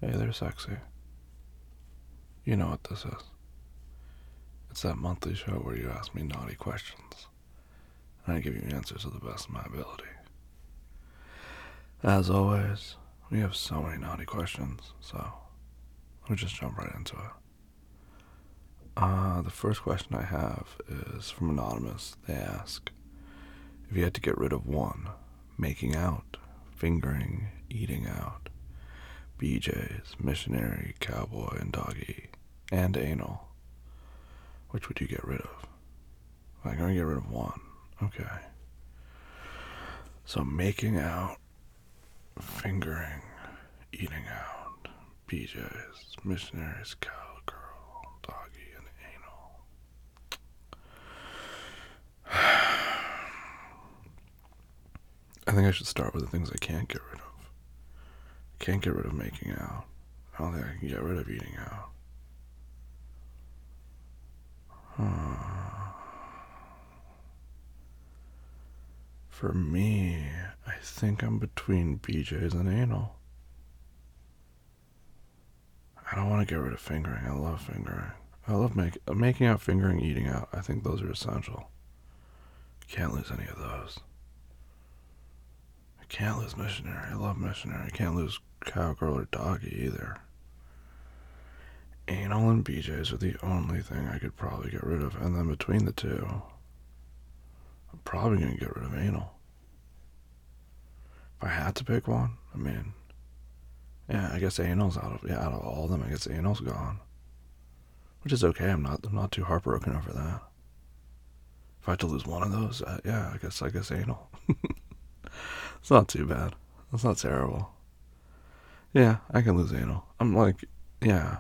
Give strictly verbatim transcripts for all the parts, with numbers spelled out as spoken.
Hey there, sexy. You know what this is. It's that monthly show where you ask me naughty questions, and I give you answers to the best of my ability. As always, we have so many naughty questions, so we'll just jump right into it. Uh, the first question I have is from Anonymous. They ask, if you had to get rid of one, making out, fingering, eating out, B Js, missionary, cowboy, and doggy, and anal, which would you get rid of? I'm gonna get rid of one. Okay. So making out, fingering, eating out, B Js, missionaries, cowgirl, doggy, and anal. I think I should start with the things I can't get rid of. I can't get rid of making out. I don't think I can get rid of eating out. Hmm. For me, I think I'm between B Js and anal. I don't want to get rid of fingering. I love fingering. I love make, making out, fingering, eating out. I think those are essential. Can't lose any of those. I can't lose missionary. I love missionary. I can't lose cowgirl or doggy either. Anal and B Js are the only thing I could probably get rid of. And then between the two, I'm probably going to get rid of anal. If I had to pick one, I mean, yeah, I guess anal's out of, yeah, out of all of them, I guess anal's gone. Which is okay. I'm not, I'm not too heartbroken over that. If I had to lose one of those, uh, yeah, I guess, I guess anal. It's not too bad. It's not terrible. Yeah, I can lose anal. I'm like, yeah.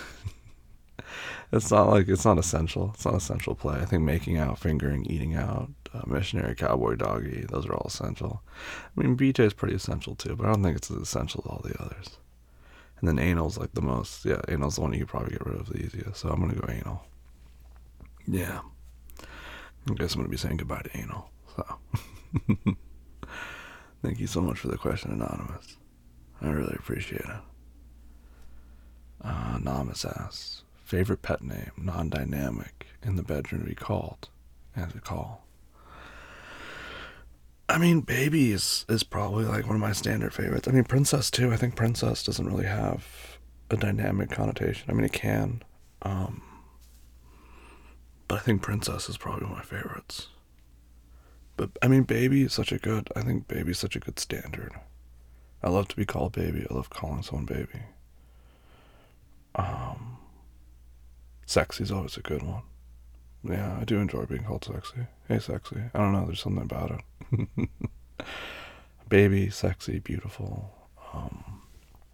It's not like, it's not essential. It's not essential play. I think making out, fingering, eating out, uh, missionary, cowboy, doggy, those are all essential. I mean, B J is pretty essential too, but I don't think it's as essential as all the others. And then anal's like the most, yeah, anal's the one you could probably get rid of the easiest, so I'm gonna go anal. Yeah. I guess I'm gonna be saying goodbye to anal, so. Thank you so much for the question, Anonymous. I really appreciate it. Uh, Anonymous asks, favorite pet name, non-dynamic, in the bedroom to be called, and to call. I mean, baby is, is probably like one of my standard favorites. I mean, princess too. I think princess doesn't really have a dynamic connotation. I mean, it can. Um, but I think princess is probably one of my favorites. But I mean, baby is such a good, I think baby is such a good standard. I love to be called baby. I love calling someone baby. Um, sexy is always a good one. Yeah, I do enjoy being called sexy. Hey, sexy. I don't know, there's something about it. Baby, sexy, beautiful. Um,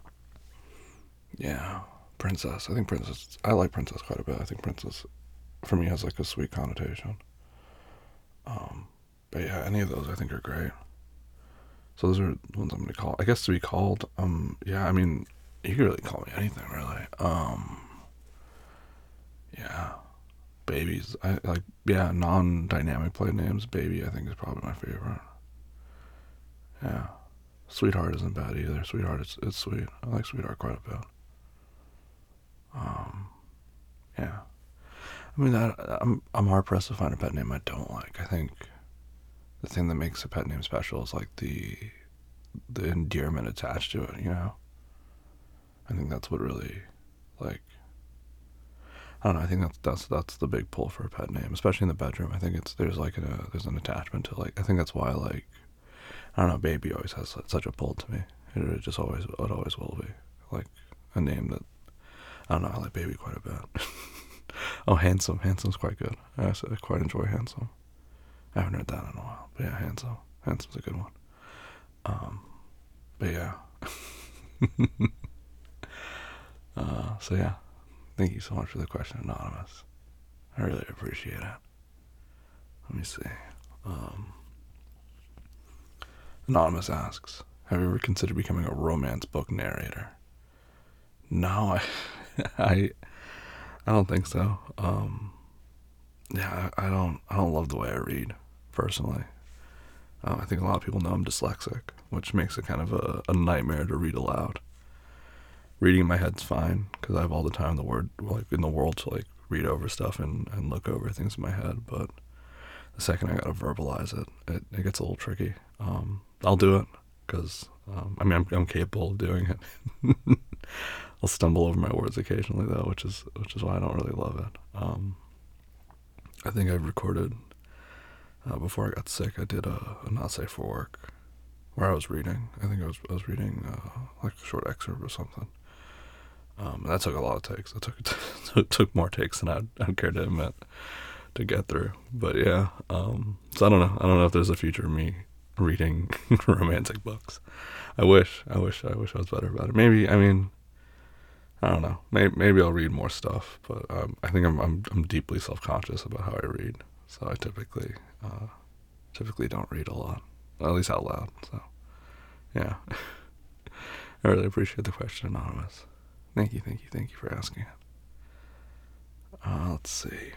yeah, princess. I think princess, I like princess quite a bit. I think princess, for me, has like a sweet connotation. Um, but yeah, any of those I think are great. So those are the ones I'm going to call. I guess to be called, um, yeah, I mean, you can really call me anything, really. Um, yeah, babies. I like, yeah, non-dynamic play names. Baby, I think is probably my favorite. Yeah, sweetheart isn't bad either. Sweetheart, it's it's sweet. I like sweetheart quite a bit. Um, yeah. I mean, that I'm I'm hard pressed to find a pet name I don't like. I think the thing that makes a pet name special is like the the endearment attached to it. You know. I think that's what really, like, I don't know. I think that's that's that's the big pull for a pet name, especially in the bedroom. I think it's there's like a there's an attachment to, like, I think that's why, like, I don't know. Baby always has such a pull to me. It, it just always it always will be like a name that, I don't know. I like baby quite a bit. Oh, handsome. Handsome's quite good. I quite enjoy handsome. I haven't heard that in a while, but yeah, handsome. Handsome's a good one. Um, but yeah. uh, so yeah. Thank you so much for the question, Anonymous. I really appreciate it. Let me see. Um, Anonymous asks, have you ever considered becoming a romance book narrator? No, I, I, I don't think so. Um, yeah, I, I don't, I don't love the way I read, personally. Um, I think a lot of people know I'm dyslexic, which makes it kind of a, a nightmare to read aloud. reading in my head's fine because I have all the time in the word like in the world to like read over stuff and, and look over things in my head. But the second I gotta verbalize it, it, it gets a little tricky. Um, I'll do it because um, I mean I'm, I'm capable of doing it. I'll stumble over my words occasionally though, which is which is why I don't really love it. Um, I think I've recorded uh, before I got sick. I did a, a not safe for work where I was reading. I think I was I was reading uh, like a short excerpt or something. Um, and that took a lot of takes. It took it took more takes than I'd, I'd care to admit to get through. But yeah, um, so I don't know. I don't know if there's a future of me reading romantic books. I wish. I wish. I wish I was better about it. Maybe. I mean, I don't know. Maybe, maybe I'll read more stuff. But um, I think I'm I'm I'm deeply self-conscious about how I read. So I typically uh, typically don't read a lot, at least out loud. So yeah, I really appreciate the question, Anonymous. Thank you, thank you, thank you for asking it. Uh, let's see.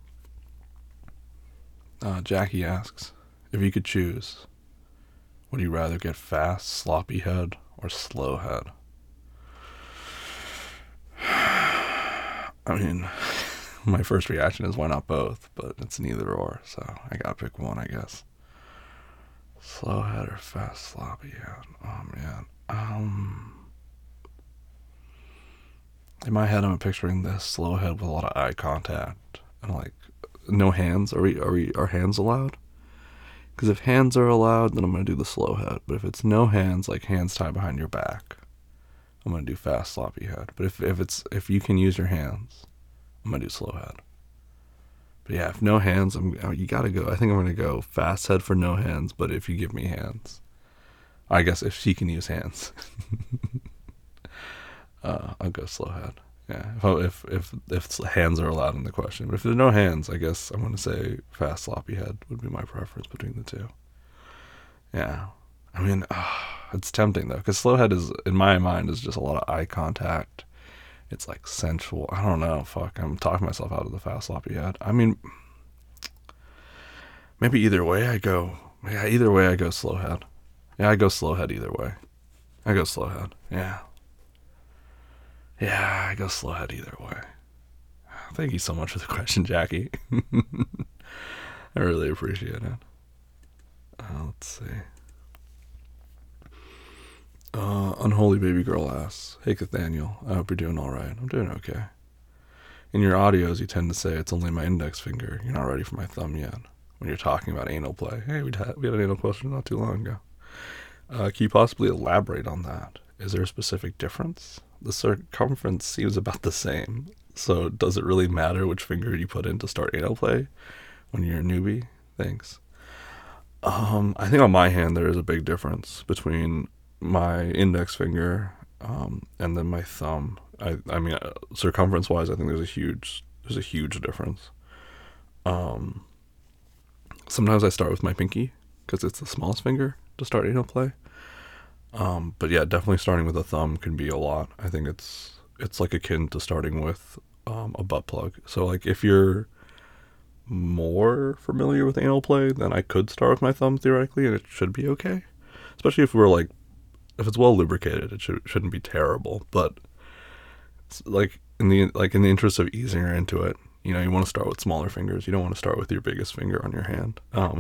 Uh, Jackie asks, if you could choose, would you rather get fast, sloppy head or slow head? I mean, my first reaction is why not both, but it's neither or, so I gotta pick one, I guess. Slow head or fast, sloppy head? Oh, man. Um... In my head, I'm picturing this slow head with a lot of eye contact and like no hands. Are we? Are we? Are hands allowed? Because if hands are allowed, then I'm gonna do the slow head. But if it's no hands, like hands tied behind your back, I'm gonna do fast, sloppy head. But if if it's if you can use your hands, I'm gonna do slow head. But yeah, if no hands, I'm you gotta go. I think I'm gonna go fast head for no hands. But if you give me hands, I guess if she can use hands. Uh, I'll go slow head. Yeah, if, I, if if if hands are allowed in the question, but if there's no hands, I guess I'm gonna say fast sloppy head would be my preference between the two. Yeah, I mean, uh, it's tempting though, because slow head is in my mind is just a lot of eye contact. It's like sensual. I don't know. Fuck, I'm talking myself out of the fast sloppy head. I mean, maybe either way I go. Yeah, either way I go slow head. Yeah, I go slow head either way. I go slow head. Yeah. Yeah, I go slow head either way. Thank you so much for the question, Jackie. I really appreciate it. Uh, let's see. Uh, Unholy Baby Girl asks, hey, Nathaniel, I hope you're doing all right. I'm doing okay. In your audios, you tend to say it's only my index finger. You're not ready for my thumb yet. When you're talking about anal play. Hey, we'd had, we had an anal question not too long ago. Uh, can you possibly elaborate on that? Is there a specific difference? The circumference seems about the same, so does it really matter which finger you put in to start anal play when you're a newbie? Thanks. Um, I think on my hand there is a big difference between my index finger um, and then my thumb. I, I mean, uh, circumference-wise, I think there's a huge there's a huge difference. Um, sometimes I start with my pinky because it's the smallest finger to start anal play. Um, but yeah, definitely starting with a thumb can be a lot. I think it's it's like akin to starting with um, a butt plug. So like if you're more familiar with anal play, then I could start with my thumb theoretically, and it should be okay. Especially if we're like if it's well lubricated, it should shouldn't be terrible. But it's like in the like in the interest of easing her into it, you know, you want to start with smaller fingers. You don't want to start with your biggest finger on your hand. Um,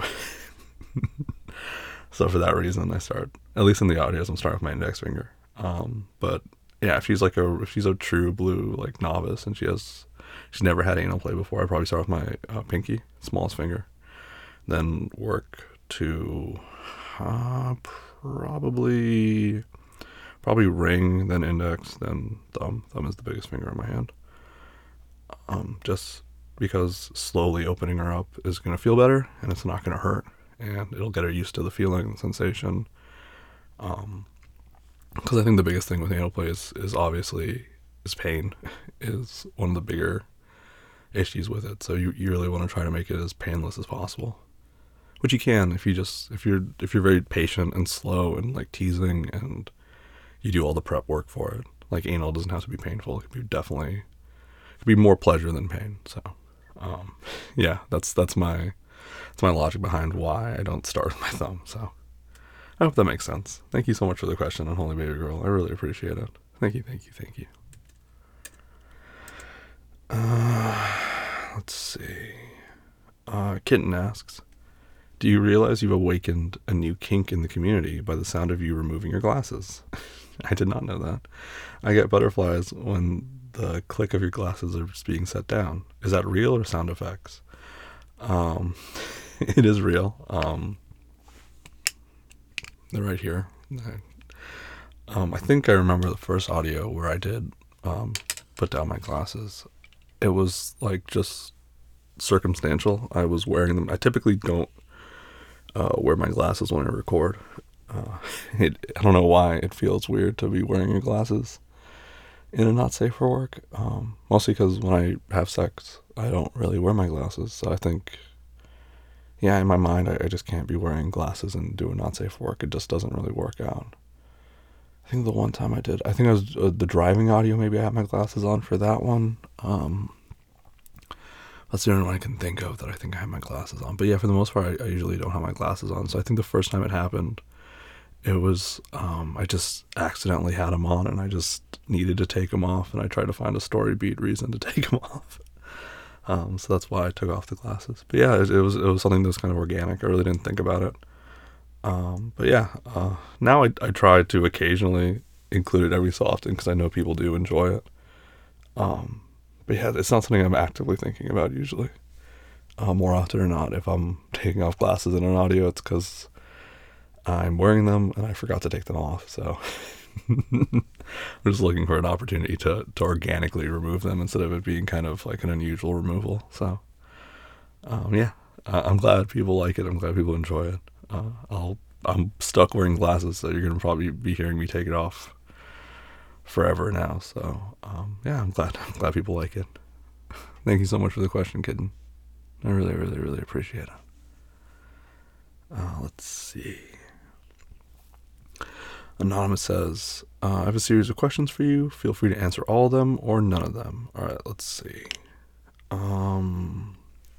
So for that reason, I start, at least in the audios, I'm starting with my index finger. Um, but yeah, if she's like a, if she's a true blue, like novice and she has, she's never had anal play before, I'd probably start with my uh, pinky, smallest finger. Then work to uh, probably, probably ring, then index, then thumb. Thumb is the biggest finger on my hand. Um, just because slowly opening her up is going to feel better and it's not going to hurt. And it'll get her used to the feeling, the sensation. Um, because I think the biggest thing with anal play is, is obviously is pain is one of the bigger issues with it. So you, you really want to try to make it as painless as possible, which you can if you just if you're if you're very patient and slow and like teasing and you do all the prep work for it. Like anal doesn't have to be painful. It can be definitely it can be more pleasure than pain. So um, yeah, that's that's my. That's my logic behind why I don't start with my thumb. So I hope that makes sense. Thank you so much for the question, Unholy Baby Girl. I really appreciate it. Thank you, thank you, thank you. Uh, let's see. Uh, Kitten asks, do you realize you've awakened a new kink in the community by the sound of you removing your glasses? I did not know that. I get butterflies when the click of your glasses are being set down. Is that real or sound effects? Um, it is real. Um, they're right here. Um, I think I remember the first audio where I did um, put down my glasses. It was like just circumstantial. I was wearing them. I typically don't uh, wear my glasses when I record. Uh, it, I don't know why it feels weird to be wearing your glasses in a not safe for work. Um, mostly because when I have sex, I don't really wear my glasses. So I think, yeah, in my mind, I, I just can't be wearing glasses and doing not safe for work. It just doesn't really work out. I think the one time I did, I think it was uh, the driving audio. Maybe I had my glasses on for that one. Um, that's the only one I can think of that I think I had my glasses on. But yeah, for the most part, I, I usually don't have my glasses on. So I think the first time it happened, it was, um, I just accidentally had them on and I just needed to take them off. And I tried to find a story beat reason to take them off. Um, so that's why I took off the glasses. But yeah, it, it was it was something that was kind of organic. I really didn't think about it. Um, but yeah, uh, now I, I try to occasionally include it every so often because I know people do enjoy it. Um, but yeah, it's not something I'm actively thinking about usually. Uh, more often or not, if I'm taking off glasses in an audio, it's because I'm wearing them and I forgot to take them off. So I'm just looking for an opportunity to, to organically remove them instead of it being kind of like an unusual removal. So um, yeah, uh, I'm glad people like it. I'm glad people enjoy it. Uh, I'll, I'm stuck wearing glasses, so you're going to probably be hearing me take it off forever now. So, um, yeah, I'm glad, I'm glad people like it. Thank you so much for the question, Kitten. I really, really, really appreciate it. Uh, let's see. Anonymous says, uh, I have a series of questions for you. Feel free to answer all of them or none of them. All right, let's see. Um...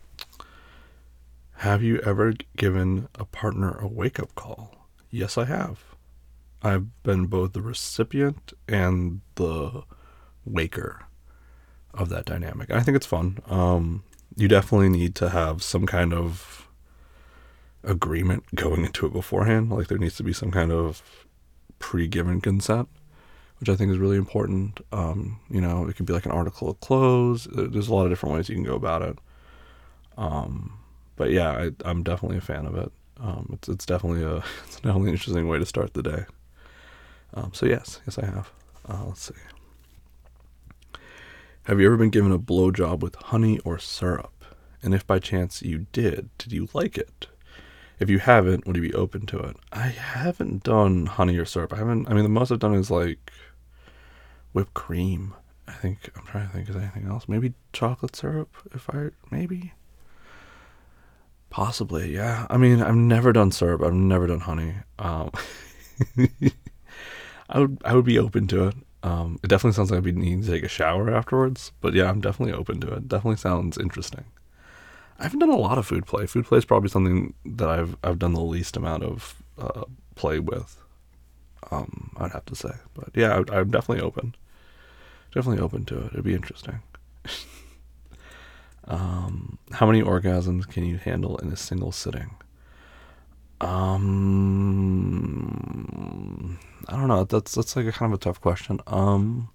Have you ever given a partner a wake-up call? Yes, I have. I've been both the recipient and the waker of that dynamic. I think it's fun. Um, you definitely need to have some kind of agreement going into it beforehand. Like there needs to be some kind of pre-given consent, which I think is really important. Um, you know, it could be like an article of close. There's a lot of different ways you can go about it. Um... But yeah, I, I'm definitely a fan of it. Um, it's it's definitely a it's definitely an interesting way to start the day. Um, so yes, yes I have. Uh, let's see. Have you ever been given a blowjob with honey or syrup? And if by chance you did, did you like it? If you haven't, would you be open to it? I haven't done honey or syrup. I haven't. I mean, the most I've done is like whipped cream. I think I'm trying to think. Is there anything else? Maybe chocolate syrup. If I maybe. Possibly, yeah. I mean, I've never done syrup. I've never done honey. Um, I would, I would be open to it. Um, it definitely sounds like I'd be needing to take a shower afterwards. But yeah, I'm definitely open to it. Definitely sounds interesting. I haven't done a lot of food play. Food play is probably something that I've I've done the least amount of uh, play with. Um, I'd have to say, but yeah, I, I'm definitely open. Definitely open to it. It'd be interesting. Um, how many orgasms can you handle in a single sitting? Um, I don't know. That's that's like a kind of a tough question. Um,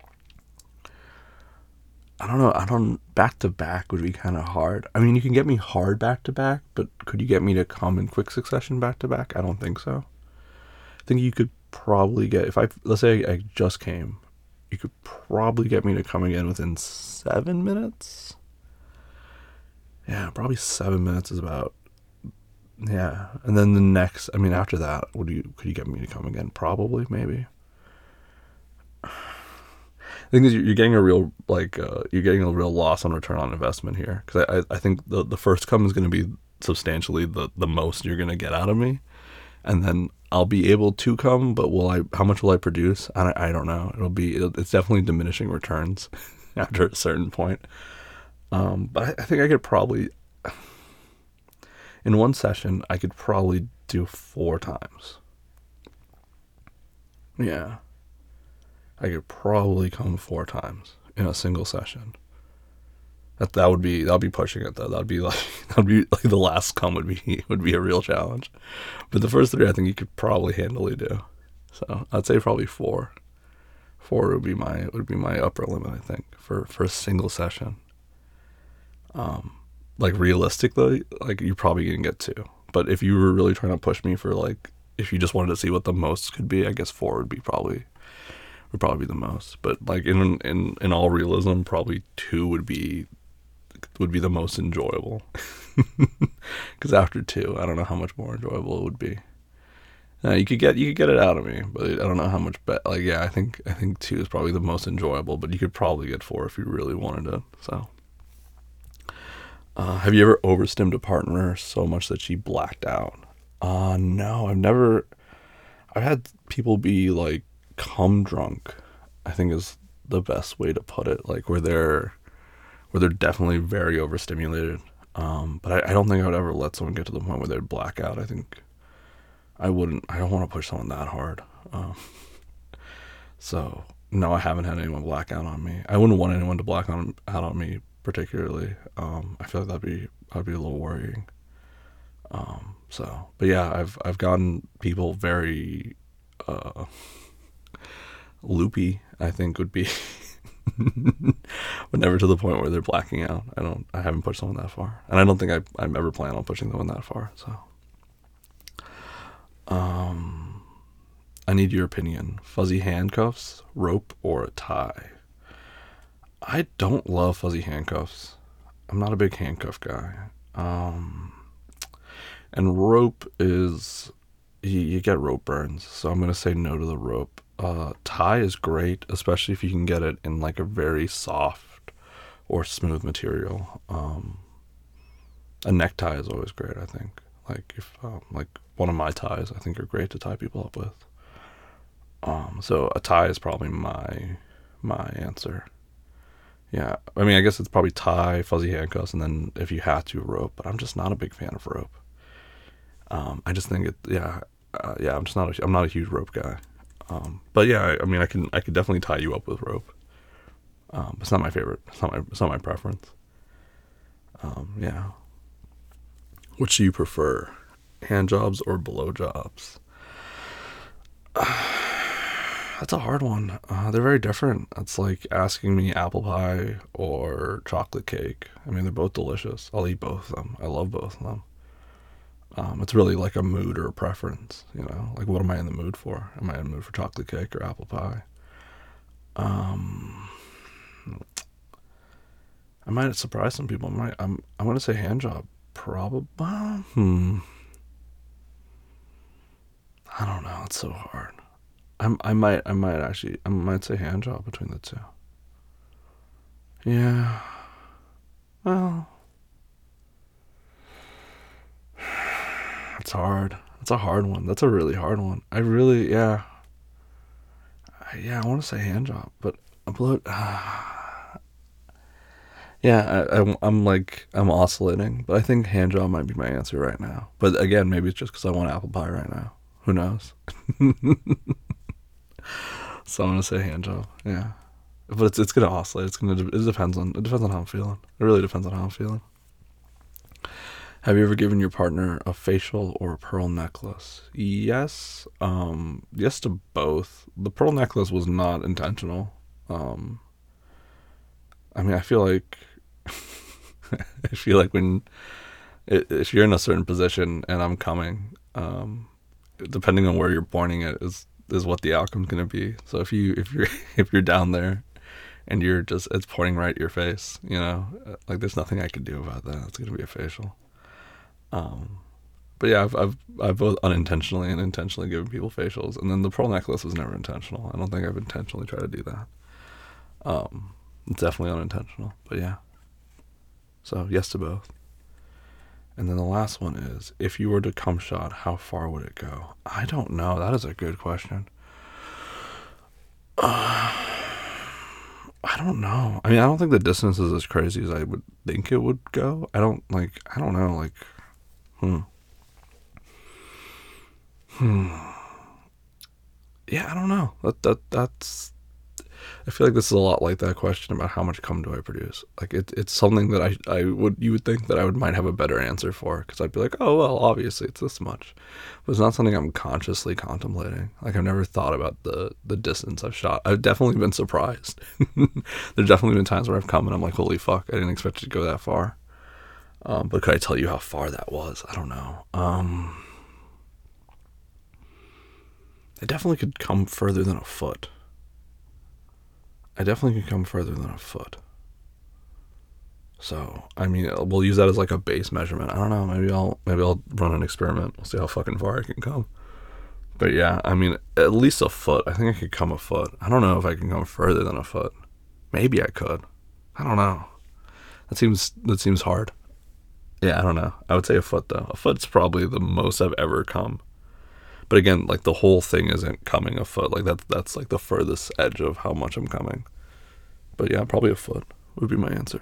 I don't know. I don't. Back to back would be kind of hard. I mean, you can get me hard back to back, but could you get me to come in quick succession back to back? I don't think so. I think you could probably get if I let's say I just came, you could probably get me to come again within seven minutes. Yeah, probably seven minutes is about, yeah. And then the next, I mean, after that, would you, could you get me to come again? Probably, maybe. The thing is, you're getting a real, like, uh, you're getting a real loss on return on investment here. Because I, I think the, the first come is going to be substantially the, the most you're going to get out of me. And then I'll be able to come, but will I, how much will I produce? I, I don't know. It'll be, it'll, it's definitely diminishing returns after a certain point. Um, but I, I think I could probably, in one session, I could probably do four times. Yeah. I could probably come four times in a single session. That that would be that would be pushing it though. That'd be like that'd be like the last come would be would be a real challenge. But the first three I think you could probably handily do. So I'd say probably four. Four would be my would be my upper limit, I think, for, for a single session. Um like realistically, like you're probably gonna get two. But if you were really trying to push me for like if you just wanted to see what the most could be, I guess four would be probably would probably be the most. But like in in, in all realism, probably two would be would be the most enjoyable. Because after two, I don't know how much more enjoyable it would be. Now you could get you could get it out of me, but I don't know how much. Be- like yeah, I think I think two is probably the most enjoyable, but you could probably get four if you really wanted it. So, uh, have you ever overstimmed a partner so much that she blacked out? Uh no, I've never. I've had people be like cum drunk. I think is the best way to put it. Like where they're where they're definitely very overstimulated. Um, but I, I don't think I would ever let someone get to the point where they'd black out. I think I wouldn't. I don't want to push someone that hard. Um, so no, I haven't had anyone black out on me. I wouldn't want anyone to black on, out on me particularly. Um, I feel like that'd be that'd be a little worrying. Um, so, but yeah, I've I've gotten people very uh, loopy. I think would be. But never to the point where they're blacking out. I don't. I haven't pushed someone that far, and I don't think I. I'm ever plan on pushing someone that far. So, um, I need your opinion: fuzzy handcuffs, rope, or a tie. I don't love fuzzy handcuffs. I'm not a big handcuff guy. Um, and rope is you, you get rope burns, so I'm gonna say no to the rope. Uh, tie is great, especially if you can get it in like a very soft or smooth material. Um, a necktie is always great, I think. Like if um, like one of my ties, I think are great to tie people up with. Um, so a tie is probably my my answer. Yeah, I mean, I guess it's probably tie, fuzzy handcuffs, and then if you had to, rope. But I'm just not a big fan of rope. Um, I just think it, yeah, uh, yeah. I'm just not. A, I'm not a huge rope guy. Um, but yeah, I, I mean, I can I could definitely tie you up with rope. Um, it's not my favorite. It's not my it's not my preference. Um, yeah. Which do you prefer, hand jobs or blow jobs? That's a hard one. Uh, they're very different. It's like asking me apple pie or chocolate cake. I mean, they're both delicious. I'll eat both of them. I love both of them. Um, it's really like a mood or a preference, you know. Like, what am I in the mood for? Am I in the mood for chocolate cake or apple pie? Um, I might surprise some people. I might. I'm. I'm gonna say hand job. Probably. Hmm. I don't know. It's so hard. I'm. I might. I might actually. I might say hand job between the two. Yeah. Well, it's hard. It's a hard one. That's a really hard one. I really. Yeah. Yeah. I want to say hand job, but a blow. Yeah, I, I'm, I'm like, I'm oscillating, but I think hand job might be my answer right now. But again, maybe it's just because I want apple pie right now. Who knows? So I'm gonna say hand job. Yeah, but it's it's gonna oscillate. It's gonna. It depends on. It depends on how I'm feeling. It really depends on how I'm feeling. Have you ever given your partner a facial or a pearl necklace? Yes. Um. Yes to both. The pearl necklace was not intentional. Um. I mean, I feel like. I feel like when if you're in a certain position and I'm coming, um, depending on where you're pointing it is is what the outcome's gonna be. So if you if you're if you're down there and you're just it's pointing right at your face, you know, like there's nothing I can do about that. It's gonna be a facial. Um, but yeah, I've I've I've both unintentionally and intentionally given people facials, and then the pearl necklace was never intentional. I don't think I've intentionally tried to do that. Um, it's definitely unintentional, but yeah. So yes to both. And then the last one is, if you were to cum shot, how far would it go? I don't know. That is a good question. Uh, I don't know. I mean, I don't think the distance is as crazy as I would think it would go. I don't like. I don't know. Like, hmm. Hmm. Yeah, I don't know. That that that's I feel like this is a lot like that question about how much cum do I produce. Like it, it's something that I, I would you would think that I would might have a better answer for, because I'd be like, oh well, obviously it's this much, but it's not something I'm consciously contemplating. Like I've never thought about the the distance I've shot. I've definitely been surprised. There's definitely been times where I've come and I'm like, holy fuck, I didn't expect it to go that far. Um, but could I tell you how far that was? I don't know. Um, I definitely could come further than a foot. I definitely could come further than a foot. So, I mean, we'll use that as like a base measurement. I don't know. Maybe I'll maybe I'll run an experiment. We'll see how fucking far I can come. But yeah, I mean, at least a foot. I think I could come a foot. I don't know if I can come further than a foot. Maybe I could. I don't know. That seems that seems hard. Yeah, I don't know. I would say a foot though. A foot's probably the most I've ever come. But again, like the whole thing isn't coming a foot. Like that's that's like the furthest edge of how much I'm coming. But yeah, probably a foot would be my answer.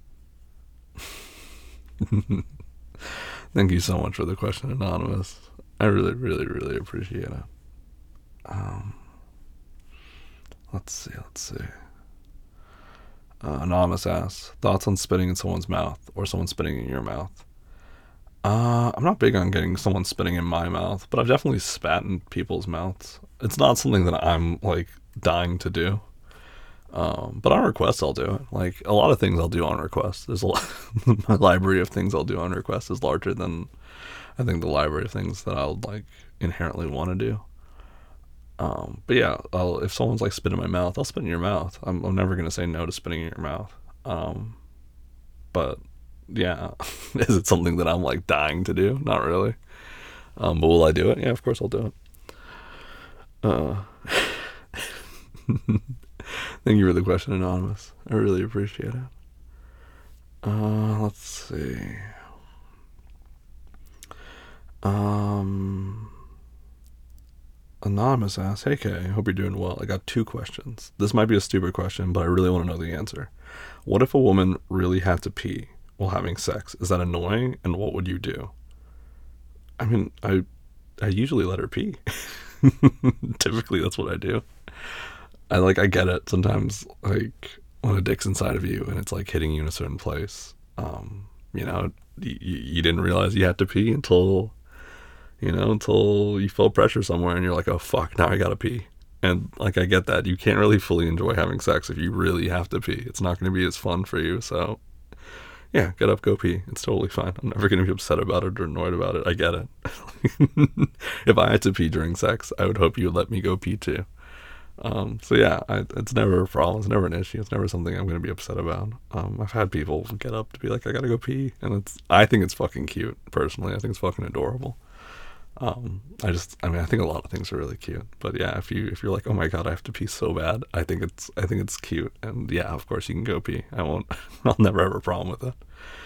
Thank you so much for the question, Anonymous. I really, really, really appreciate it. Um, let's see, let's see. Uh, Anonymous asks, thoughts on spitting in someone's mouth or someone spitting in your mouth? Uh, I'm not big on getting someone spitting in my mouth, but I've definitely spat in people's mouths. It's not something that I'm like dying to do. Um, but on request, I'll do it. Like a lot of things I'll do on request. There's a lot, my library of things I'll do on request is larger than I think the library of things that I'll like inherently want to do. Um, but yeah, I'll, if someone's like spit in my mouth, I'll spit in your mouth. I'm, I'm never going to say no to spitting in your mouth. Um, but yeah, is it something that I'm like dying to do? Not really. Um, but will I do it? Yeah, of course I'll do it. Uh, Thank you for the question, Anonymous. I really appreciate it. Uh, let's see. Um, Anonymous asks, hey Kay, hope you're doing well. I got two questions. This might be a stupid question, but I really want to know the answer. What if a woman really had to pee while having sex? Is that annoying? And what would you do? I mean, I I usually let her pee. Typically, that's what I do. I like, I get it. Sometimes, like, when a dick's inside of you and it's like hitting you in a certain place, um, you know, you, you didn't realize you had to pee until, you know, until you felt pressure somewhere and you're like, oh fuck, now I gotta pee. And like, I get that. You can't really fully enjoy having sex if you really have to pee. It's not going to be as fun for you. So yeah, get up, go pee. It's totally fine. I'm never going to be upset about it or annoyed about it. I get it. If I had to pee during sex, I would hope you would let me go pee too. Um, so yeah, I, it's never a problem. It's never an issue. It's never something I'm going to be upset about. Um, I've had people get up to be like, I got to go pee. And it's, I think it's fucking cute personally. I think it's fucking adorable. Um, I just, I mean, I think a lot of things are really cute, but yeah, if you, if you're like, oh my God, I have to pee so bad, I think it's, I think it's cute. And yeah, of course you can go pee. I won't, I'll never have a problem with it.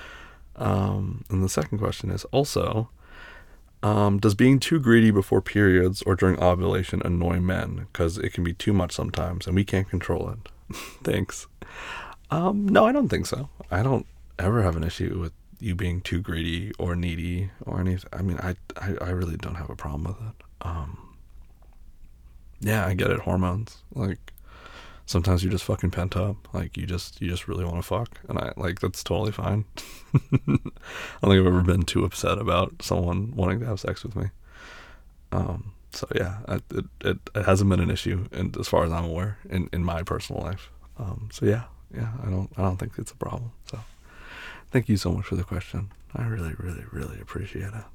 Um, and the second question is also, Um, does being too greedy before periods or during ovulation annoy men? Because it can be too much sometimes and we can't control it. Thanks. Um, no, I don't think so. I don't ever have an issue with you being too greedy or needy or anything. I mean, I, I, I really don't have a problem with it. Um, yeah, I get it. Hormones. Like, sometimes you're just fucking pent up. Like, you just, you just really want to fuck. And I, like, that's totally fine. I don't think I've ever been too upset about someone wanting to have sex with me. Um, so yeah, I, it, it, it hasn't been an issue, and as far as I'm aware, in, in my personal life. Um, so yeah, yeah, I don't, I don't think it's a problem. So thank you so much for the question. I really, really, really appreciate it.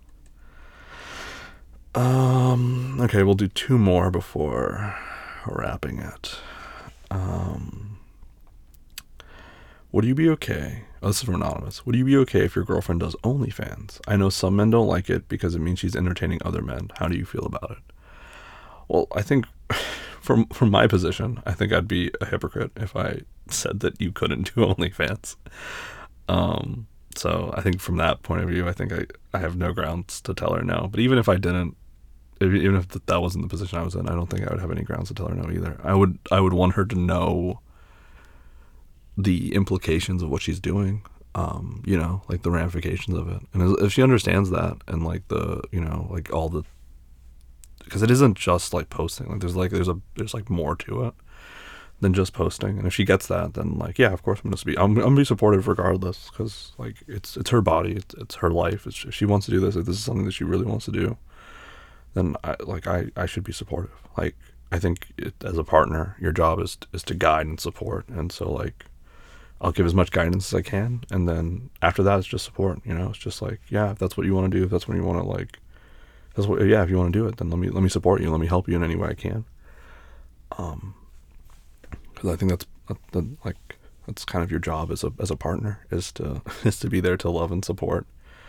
Um, okay, we'll do two more before wrapping it. Um, would you be okay? Oh, this is from Anonymous. Would you be okay if your girlfriend does OnlyFans? I know some men don't like it because it means she's entertaining other men. How do you feel about it? Well, I think from from my position, I think I'd be a hypocrite if I said that you couldn't do OnlyFans. Um, so I think from that point of view, I think I, I have no grounds to tell her no. But even if I didn't, if, even if that wasn't the position I was in, I don't think I would have any grounds to tell her no either. I would I would want her to know the implications of what she's doing, um, you know, like the ramifications of it. And if she understands that and like the, you know, like all the, because it isn't just like posting, like there's like, there's a, there's like more to it. than just posting. And if she gets that, then like, yeah, of course I'm gonna be I'm, I'm gonna be supportive regardless, because like it's it's her body, it's, it's her life. It's, if she wants to do this, if this is something that she really wants to do, then I like I, I should be supportive. Like I think it, as a partner, your job is is to guide and support. And so like I'll give as much guidance as I can, and then after that, it's just support. You know, it's just like, yeah, if that's what you want to do, if that's what you want to like, that's what yeah, if you want to do it, then let me let me support you, let me help you in any way I can. Um, because I think that's that, that, like that's kind of your job as a as a partner, is to is to be there to love and support.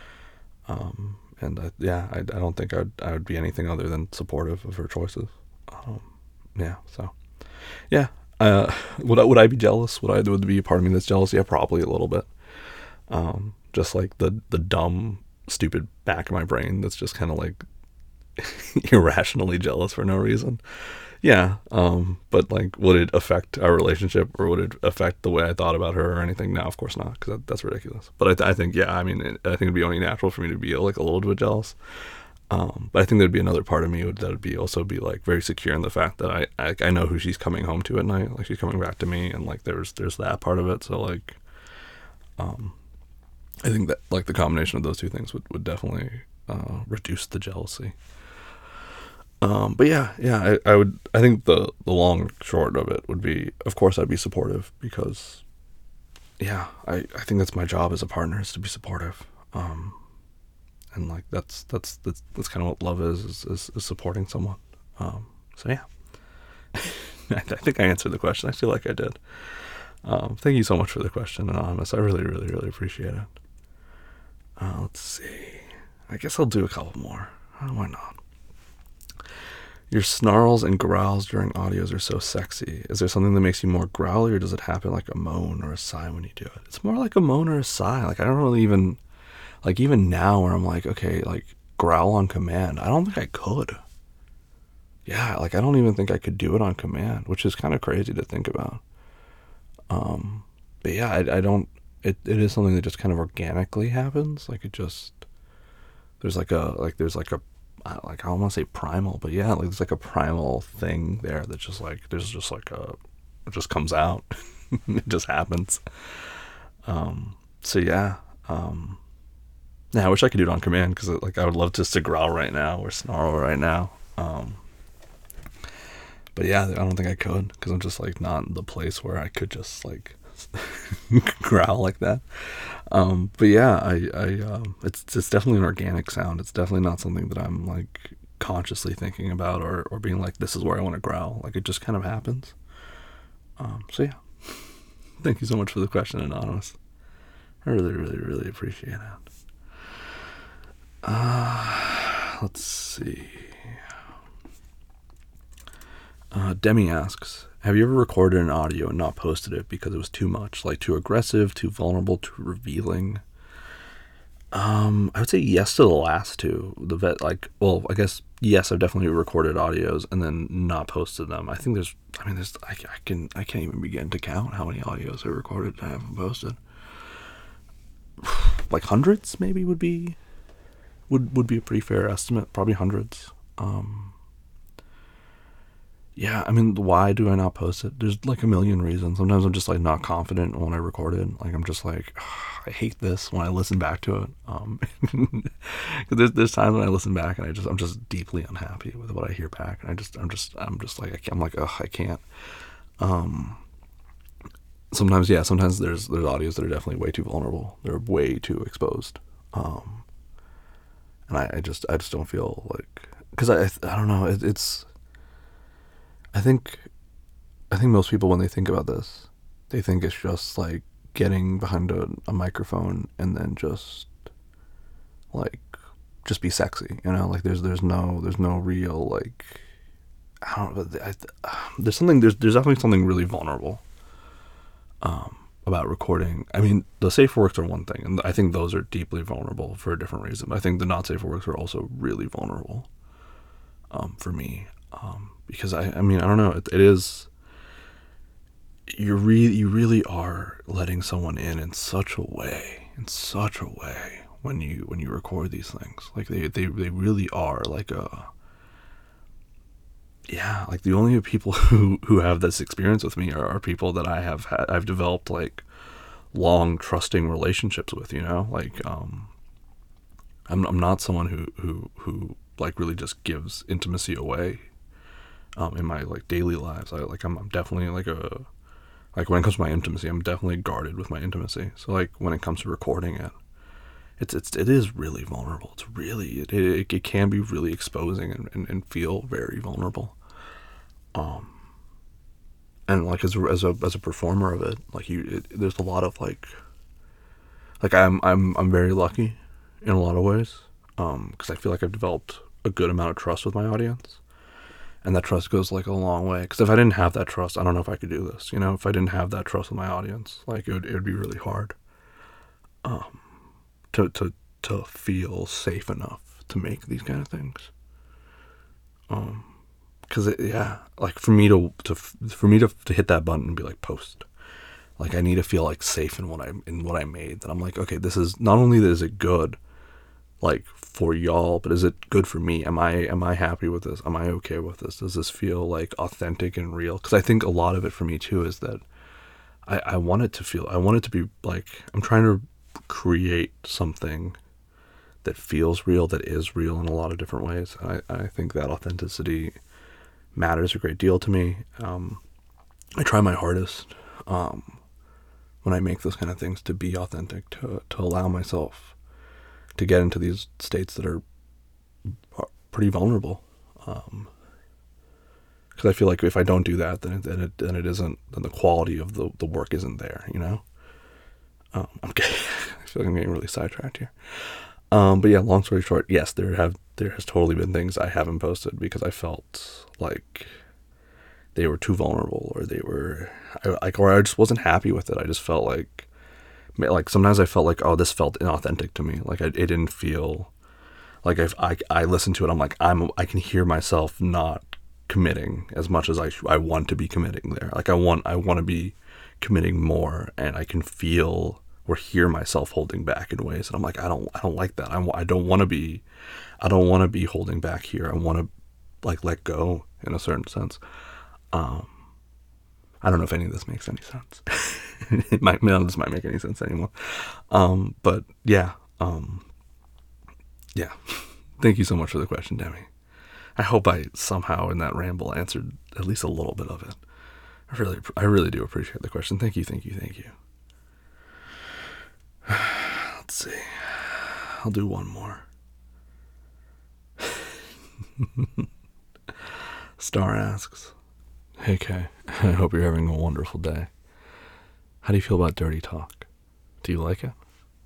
Um, and I, yeah, I, I don't think I'd I would be anything other than supportive of her choices. Um, yeah, so yeah. Uh, would I would I be jealous? Would I would be a part of me that's jealous? Yeah, probably a little bit. Um, just like the the dumb, stupid back of my brain that's just kind of like irrationally jealous for no reason. Yeah. Um, but like, would it affect our relationship, or would it affect the way I thought about her or anything? No, of course not, because that, that's ridiculous. But I, th- I think, yeah, I mean, it, I think it'd be only natural for me to be like a little bit jealous. Um, but I think there'd be another part of me that would be also be like very secure in the fact that I, I I know who she's coming home to at night. Like she's coming back to me, and like there's there's that part of it. So like, um, I think that like the combination of those two things would would definitely uh, reduce the jealousy. Um, but yeah, yeah, I, I would. I think the the long short of it would be, of course, I'd be supportive, because, yeah, I, I think that's my job as a partner, is to be supportive. Um, and like that's that's that's that's kind of what love is is, is, is supporting someone. Um, so yeah, I think I answered the question. I feel like I did. Um, thank you so much for the question, Anonymous. I really, really, really appreciate it. Uh, let's see. I guess I'll do a couple more. Uh, why not? Your snarls and growls during audios are so sexy. Is there something that makes you more growly, or does it happen like a moan or a sigh when you do it? It's more like a moan or a sigh. Like I don't really even, like even now where I'm like, okay, like growl on command, I don't think I could. Yeah, like I don't even think I could do it on command, which is kind of crazy to think about. Um, but yeah, I, I don't, it, it is something that just kind of organically happens. Like it just, there's like a, like there's like a, like I don't want to say primal, but yeah, like there's like a primal thing there that just like, there's just like a, it just comes out. It just happens. Um, so yeah, um, yeah, I wish I could do it on command, because like I would love just to growl right now or snarl right now. Um, but yeah, I don't think I could, because I'm just like not in the place where I could just like growl like that. Um, but yeah, I, I, um, it's, it's definitely an organic sound. It's definitely not something that I'm like consciously thinking about, or, or being like, this is where I want to growl. Like it just kind of happens. Um, so yeah, thank you so much for the question, Anonymous. I really, really, really appreciate it. Uh, let's see. Uh, Demi asks, have you ever recorded an audio and not posted it because it was too much, like too aggressive, too vulnerable, too revealing? Um, I would say yes to the last two. The vet, like, well, I guess yes, I've definitely recorded audios and then not posted them. I think there's, I mean, there's, I, I can, I can't even begin to count how many audios I recorded and I haven't posted. Like hundreds, maybe would be, would would be a pretty fair estimate. Probably hundreds. Um. Yeah, I mean, why do I not post it? There's like a million reasons. Sometimes I'm just like not confident when I record it. Like I'm just like, I hate this when I listen back to it. Um, there's there's times when I listen back and I just I'm just deeply unhappy with what I hear back, and I just I'm just I'm just like I can't, I'm like ugh, I can't. Um, sometimes yeah, sometimes there's there's audios that are definitely way too vulnerable. They're way too exposed. Um, and I, I just I just don't feel like, because I I don't know, it, it's. I think, I think most people, when they think about this, they think it's just like getting behind a, a microphone and then just like just be sexy, you know. Like there's there's no there's no real like I don't know. I, there's something there's there's definitely something really vulnerable um, about recording. I mean, the safe works are one thing, and I think those are deeply vulnerable for a different reason. But I think the not safe works are also really vulnerable um, for me. Um, because I, I mean, I don't know, it, it is, you really, you really are letting someone in in such a way, in such a way when you, when you record these things. Like they, they, they really are like a, yeah, like the only people who, who have this experience with me are, are people that I have had, I've developed like long trusting relationships with, you know, like, um, I'm, I'm not someone who, who, who like really just gives intimacy away, um, in my like daily lives. I like, I'm, I'm definitely like a, like when it comes to my intimacy, I'm definitely guarded with my intimacy. So like when it comes to recording it, it's, it's, it is really vulnerable. It's really, it, it, it can be really exposing and, and, and feel very vulnerable. Um, and like as a, as a, as a performer of it, like you, it, there's a lot of like, like I'm, I'm, I'm very lucky in a lot of ways. Um, cause I feel like I've developed a good amount of trust with my audience, and that trust goes like a long way. Cause if I didn't have that trust, I don't know if I could do this, you know, if I didn't have that trust with my audience, like it would, it would be really hard, um, to, to, to feel safe enough to make these kind of things. Um, Cause it, yeah, like for me to, to, for me to, to hit that button and be like post, like I need to feel like safe in what I, in what I made, that I'm like, okay, this is not only is it good, like for y'all, but is it good for me? Am I, am I happy with this? Am I okay with this? Does this feel like authentic and real? Cause I think a lot of it for me too is that I, I want it to feel, I want it to be like, I'm trying to create something that feels real, that is real in a lot of different ways. I, I think that authenticity matters a great deal to me. Um, I try my hardest, um, when I make those kind of things, to be authentic, to, to allow myself to get into these states that are, are pretty vulnerable. Um, cause I feel like if I don't do that, then it, then it, then it isn't, then the quality of the, the work isn't there, you know? Um, I'm getting, I feel like I'm getting really sidetracked here. Um, but yeah, long story short, yes, there have, there has totally been things I haven't posted because I felt like they were too vulnerable, or they were, I, like, or I just wasn't happy with it. I just felt like, like sometimes I felt like, oh, this felt inauthentic to me. Like I, it didn't feel like if I, I listen to it, I'm like, I'm, I can hear myself not committing as much as I, I want to be committing there. Like I want, I want to be committing more, and I can feel or hear myself holding back in ways. And I'm like, I don't, I don't like that. I, I don't want to be, I don't want to be holding back here. I want to like let go in a certain sense. Um, I don't know if any of this makes any sense. It might, none of this might make any sense anymore. Um, but yeah, um, yeah. Thank you so much for the question, Demi. I hope I somehow in that ramble answered at least a little bit of it. I really, I really do appreciate the question. Thank you, thank you, thank you. Let's see. I'll do one more. Star asks, hey Kay, I hope you're having a wonderful day. How do you feel about dirty talk? Do you like it?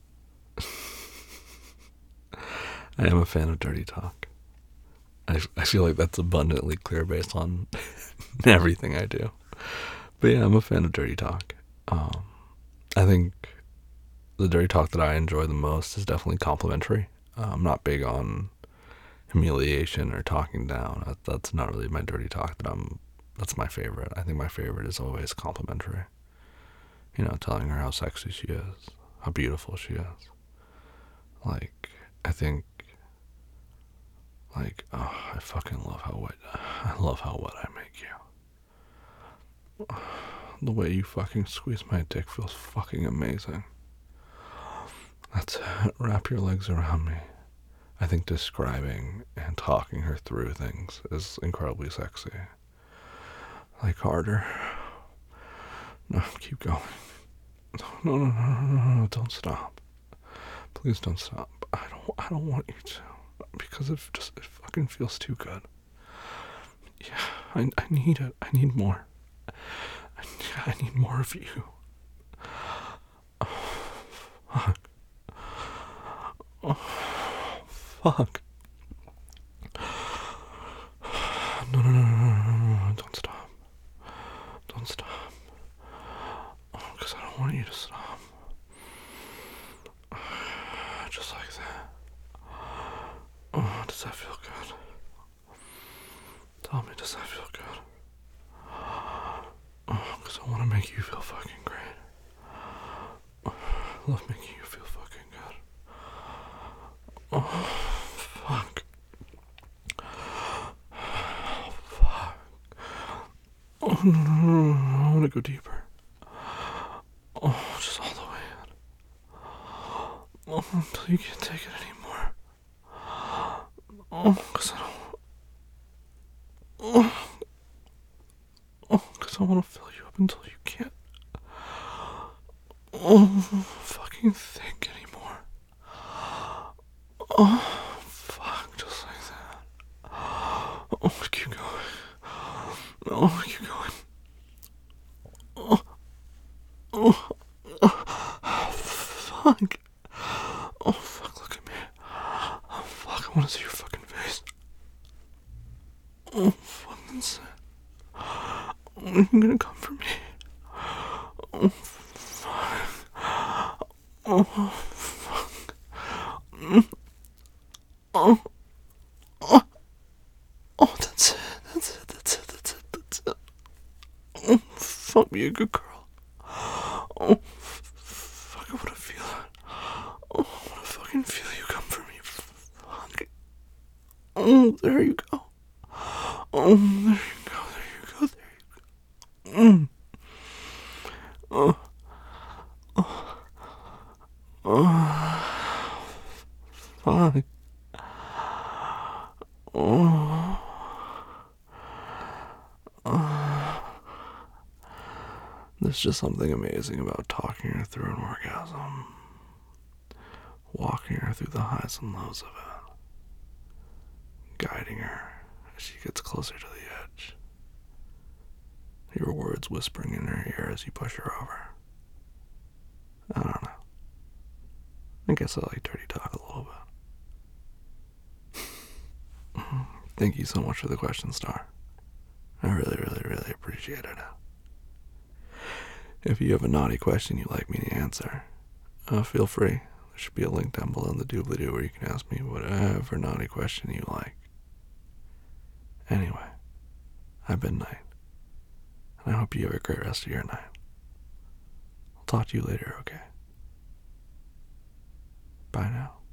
I am a fan of dirty talk. I, I feel like that's abundantly clear based on everything I do. But yeah, I'm a fan of dirty talk. Um, I think the dirty talk that I enjoy the most is definitely complimentary. Uh, I'm not big on humiliation or talking down. That, that's not really my dirty talk that I'm, that's my favorite. I think my favorite is always complimentary. You know, telling her how sexy she is, how beautiful she is. Like, I think, like, oh, I fucking love how wet, I love how wet I make you. The way you fucking squeeze my dick feels fucking amazing. That's it. Wrap your legs around me. I think describing and talking her through things is incredibly sexy. Like harder. No, keep going. No, no, no, no, no, no, don't stop. Please don't stop. I don't, I don't want you to, because it just, it fucking feels too good. Yeah, I, I need it. I need more. I, I need more of you. Oh, fuck. Oh, fuck. No, no, no, no, no, no, no, don't stop. Don't stop. Oh, because I don't want you to stop. Just like that. Oh, does that feel good? Tell me, does that feel good? Oh, because I want to make you feel fucking great. I love making you feel fucking good. Oh, fuck. Oh, fuck. I want to go deeper. Oh, just all the way in. Oh, until you can't take it anymore. Oh, cause I don't. Oh, oh, cause I want to fill you up until you can't. Oh, fucking think anymore. Oh, fuck, just like that. Oh, keep going. Oh, keep going. Oh, oh, oh, fuck. Oh, fuck, look at me. Oh, fuck, I want to see your fucking face. Oh, fucking sad. Oh, you're gonna come for me. Oh, fuck. Oh, fuck. Oh, oh, oh, that's it, that's it, that's it, that's it, that's it. Oh, fuck, be a good girl. Oh, fuck, I wanna feel it. Oh, I wanna fucking feel you come for me. Fuck. Oh, there you go. Oh, there you go, there you go, there you go. Mm. Oh, oh, oh, fuck. Oh, oh. There's just something amazing about talking her through an orgasm. Walking her through the highs and lows of it. Guiding her as she gets closer to the edge. Your words whispering in her ear as you push her over. I don't know. I guess I like dirty talk a little bit. Thank you so much for the question, Star. I really, really, really appreciate it. If you have a naughty question you'd like me to answer, uh, feel free. There should be a link down below in the doobly-doo where you can ask me whatever naughty question you like. Anyway, I've been Knight, and I hope you have a great rest of your night. I'll talk to you later, okay? Bye now.